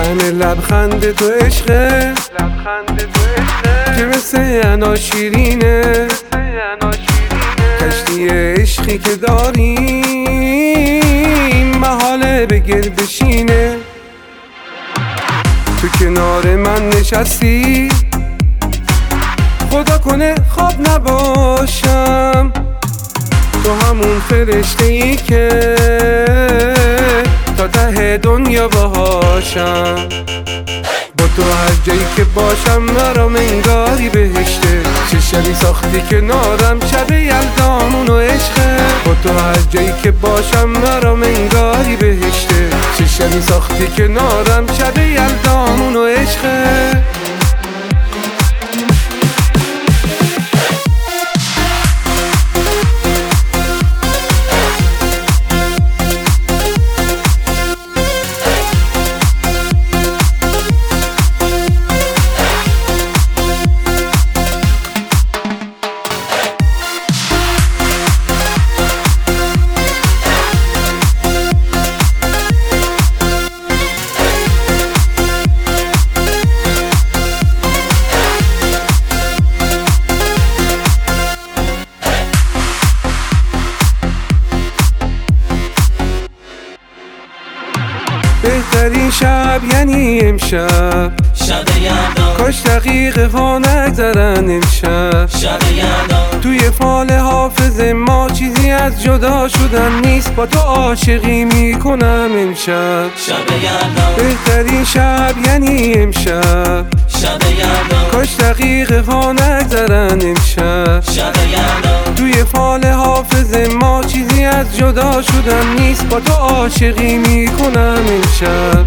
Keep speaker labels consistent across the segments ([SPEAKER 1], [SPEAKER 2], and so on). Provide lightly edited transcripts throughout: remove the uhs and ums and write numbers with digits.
[SPEAKER 1] لحن لبخند تو عشقه که مثل انا شیرینه، کشتی عشقی که داریم محاله به گل بشینه. تو کنار من نشستی خدا کنه خواب نباشم، تو همون فرشته ای که تا ته دنیا باهاشم. با تو هر جایی که باشم مرام انگاری بهشته، چه شبی ساختی کنارم شب یلدامون و عشقه. با تو هر جایی که باشم مرام انگاری بهشته، چه شبی ساختی کنارم شب یلدامون و عشقه. بهترین شب یعنی امشب،
[SPEAKER 2] شب یلدا.
[SPEAKER 1] کاش دقیقه ها نگذرن امشب.
[SPEAKER 2] شب یلدا.
[SPEAKER 1] توی فال حافظ ما چیزی از جدا شدن نیست، با تو عاشقی میکنم امشب.
[SPEAKER 2] شب یلدا.
[SPEAKER 1] بهترین شب یعنی امشب،
[SPEAKER 2] شب یلدا.
[SPEAKER 1] کاش دقیقه ها نگذرن امشب.
[SPEAKER 2] شب یلدا.
[SPEAKER 1] توی فال حافظ ما چیزی از جدا شدن نیست، با تو عاشقی میکنم امشب.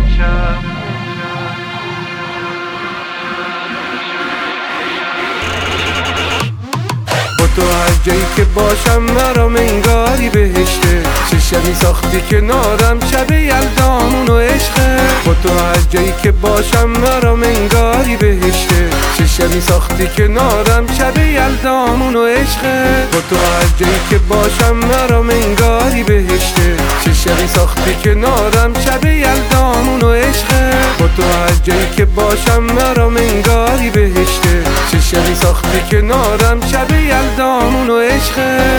[SPEAKER 1] با تو هر جایی که باشم مرام انگاری بهشته، چه شبی ساختی کنارم شب یلدامون و عشقه. با تو هر جایی که باشم مرام انگاری بهشته، چه شبی ساختی کنارم شب یلدامون و عشقه. با تو هر جایی که باشم مرام انگاری بهشته، چه شبی ساختی کنارم شب یلدامون و عشقه. با تو هر جایی که باشم مرام انگاری بهشته، چه شبی ساختی کنارم شب یلدامون و عشقه.